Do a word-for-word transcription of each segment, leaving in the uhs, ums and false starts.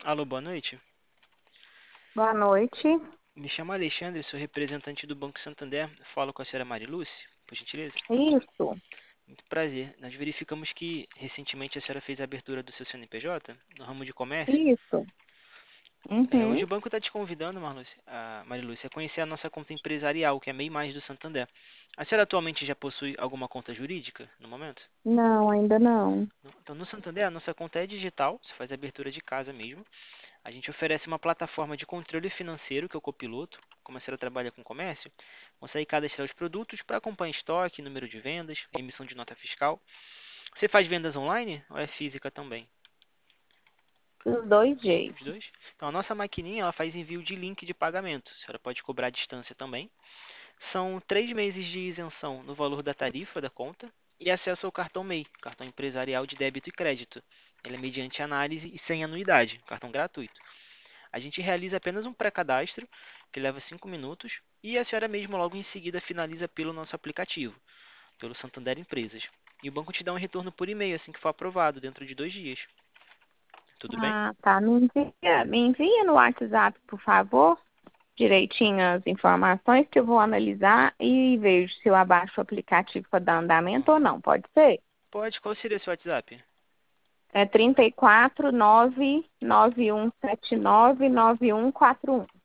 Alô, boa noite. Boa noite. Me chamo Alexandre, sou representante do Banco Santander. Falo com a senhora Marilúcia, por gentileza. Isso, Muito prazer. Nós verificamos que recentemente a senhora fez a abertura do seu C N P J no ramo de comércio. isso. É, Uhum. hoje o banco está te convidando, Marlúcia, a Marilúcia, a conhecer a nossa conta empresarial, que é MEI Mais do Santander. A senhora atualmente já possui alguma conta jurídica no momento? Não, ainda não. Não? Então, no Santander, a nossa conta é digital, você faz a abertura de casa mesmo. A gente oferece uma plataforma de controle financeiro, que é o Copiloto. Como a senhora trabalha com comércio, consegue cadastrar os produtos para acompanhar estoque, número de vendas, emissão de nota fiscal. Você faz vendas online ou é física também? Dos dois Os jeitos. dois? Então, a nossa maquininha ela faz envio de link de pagamento. A senhora pode cobrar à distância também. São três meses de isenção no valor da tarifa da conta e acesso ao cartão MEI, cartão empresarial de débito e crédito. Ele é mediante análise e sem anuidade, cartão gratuito. A gente realiza apenas um pré-cadastro, que leva cinco minutos, e a senhora mesmo logo em seguida finaliza pelo nosso aplicativo, pelo Santander Empresas. E o banco te dá um retorno por e-mail assim que for aprovado, dentro de dois dias. Tudo bem? Ah, tá. Me envia, me envia no WhatsApp, por favor, direitinho as informações que eu vou analisar e vejo se eu abaixo o aplicativo para dar andamento ou Uhum. não. Pode ser? Pode, qual seria o seu WhatsApp? É trinta e quatro, nove nove um sete nove, nove um quatro um.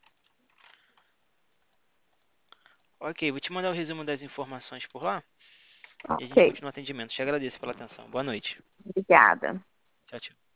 Ok, vou te mandar o resumo das informações por lá e a gente Ok, continua o atendimento. Te agradeço pela atenção. Boa noite. obrigada. Tchau, tchau.